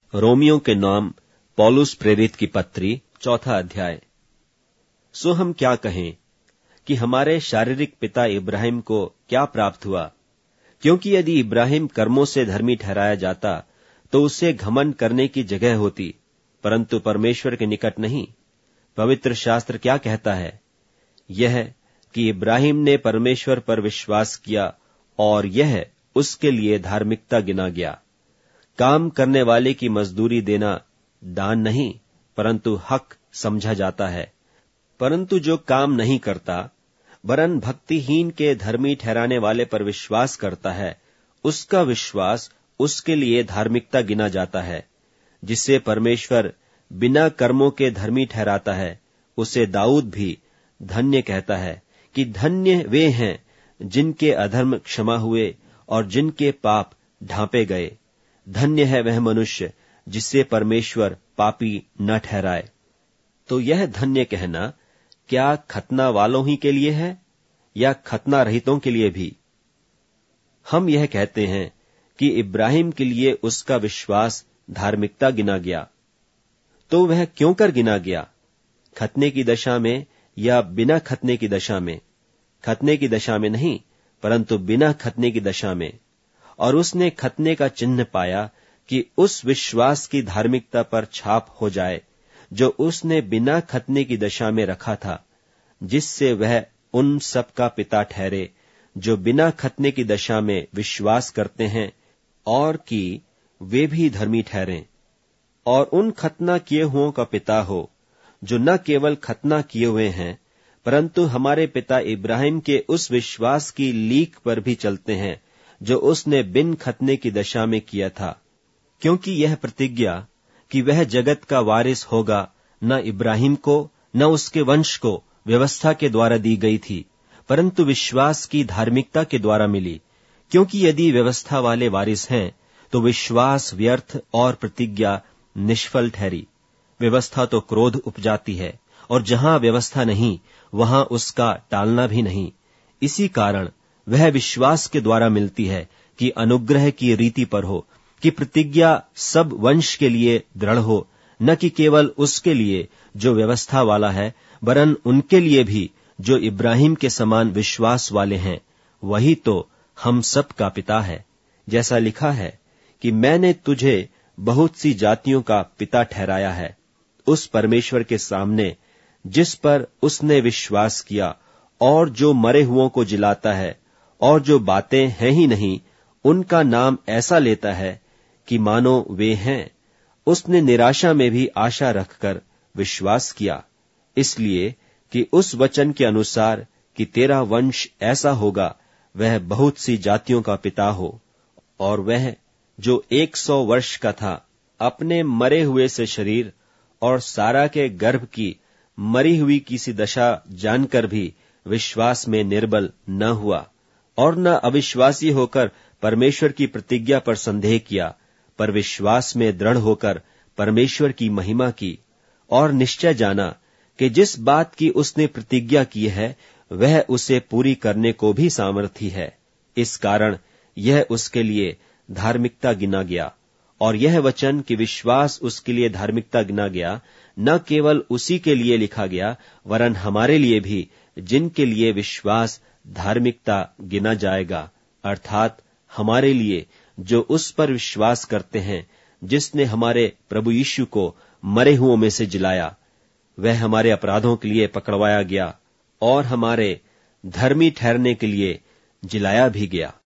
Romeo के नाम पौलुस प्रेरित की पत्री 4 अध्याय। सो हम क्या कहें कि हमारे शारीरिक पिता इब्राहिम को क्या प्राप्त हुआ? क्योंकि यदि इब्राहिम कर्मों से धर्मी ठहराया जाता तो उसे घमंड करने की जगह होती, परंतु परमेश्वर के निकट नहीं। पवित्र शास्त्र क्या कहता है? यह कि इब्राहिम ने परमेश्वर पर विश्वास किया और यह उसके लिए धार्मिकता गिना गया। काम करने वाले की मजदूरी देना दान नहीं, परंतु हक समझा जाता है। परंतु जो काम नहीं करता वरन भक्तिहीन के धर्मी ठहराने वाले पर विश्वास करता है, उसका विश्वास उसके लिए धार्मिकता गिना जाता है। जिसे परमेश्वर बिना कर्मों के धर्मी ठहराता है, उसे दाऊद भी धन्य कहता है कि धन्य वे हैं जिनके अधर्म क्षमा हुए और जिनके पाप ढांपे गए। धन्य है वह मनुष्य जिसे परमेश्वर पापी न ठहराए। तो यह धन्य कहना क्या खतना वालों ही के लिए है या खतना रहितों के लिए भी? हम यह कहते हैं कि इब्राहिम के लिए उसका विश्वास धार्मिकता गिना गया। तो वह क्यों कर गिना गया? खतने की दशा में या बिना खतने की दशा में? खतने की दशा में नहीं, परंतु बिना खतने की दशा में। और उसने खतने का चिन्ह पाया कि उस विश्वास की धार्मिकता पर छाप हो जाए जो उसने बिना खतने की दशा में रखा था, जिससे वह उन सब का पिता ठहरे जो बिना खतने की दशा में विश्वास करते हैं, और कि वे भी धर्मी ठहरें। और उन खतना किए हुओं का पिता हो जो न केवल खतना किए हुए हैं, परंतु हमारे पिता इब्राहिम के उस विश्वास की लीक पर भी चलते हैं जो उसने बिन खतने की दशा में किया था। क्योंकि यह प्रतिज्ञा कि वह जगत का वारिस होगा न इब्राहिम को न उसके वंश को व्यवस्था के द्वारा दी गई थी, परंतु विश्वास की धार्मिकता के द्वारा मिली। क्योंकि यदि व्यवस्था वाले वारिस हैं तो विश्वास व्यर्थ और प्रतिज्ञा निष्फल ठहरी। व्यवस्था तो क्रोध उपजाती है, और जहां व्यवस्था नहीं वहां उसका टालना भी नहीं। इसी कारण वह विश्वास के द्वारा मिलती है कि अनुग्रह की रीति पर हो, कि प्रतिज्ञा सब वंश के लिए दृढ़ हो, न कि केवल उसके लिए जो व्यवस्था वाला है, वरन उनके लिए भी जो इब्राहिम के समान विश्वास वाले हैं। वही तो हम सब का पिता है। जैसा लिखा है कि मैंने तुझे बहुत सी जातियों का पिता ठहराया है, उस परमेश्वर के सामने जिस पर उसने विश्वास किया, और जो मरे हुओं को जिलाता है, और जो बातें हैं ही नहीं उनका नाम ऐसा लेता है कि मानो वे हैं। उसने निराशा में भी आशा रखकर विश्वास किया, इसलिए कि उस वचन के अनुसार कि तेरा वंश ऐसा होगा, वह बहुत सी जातियों का पिता हो। और वह जो 100 वर्ष का था, अपने मरे हुए से शरीर और सारा के गर्भ की मरी हुई किसी दशा जानकर भी विश्वास में निर्बल न हुआ, और न अविश्वासी होकर परमेश्वर की प्रतिज्ञा पर संदेह किया, पर विश्वास में दृढ़ होकर परमेश्वर की महिमा की, और निश्चय जाना कि जिस बात की उसने प्रतिज्ञा की है वह उसे पूरी करने को भी सामर्थी है। इस कारण यह उसके लिए धार्मिकता गिना गया। और यह वचन कि विश्वास उसके लिए धार्मिकता गिना गया, न केवल उसी के लिए लिखा गया, वरन हमारे लिए भी, जिनके लिए विश्वास धार्मिकता गिना जाएगा, अर्थात हमारे लिए जो उस पर विश्वास करते हैं जिसने हमारे प्रभु यीशु को मरे हुओं में से जिलाया। वह हमारे अपराधों के लिए पकड़वाया गया और हमारे धर्मी ठहरने के लिए जिलाया भी गया।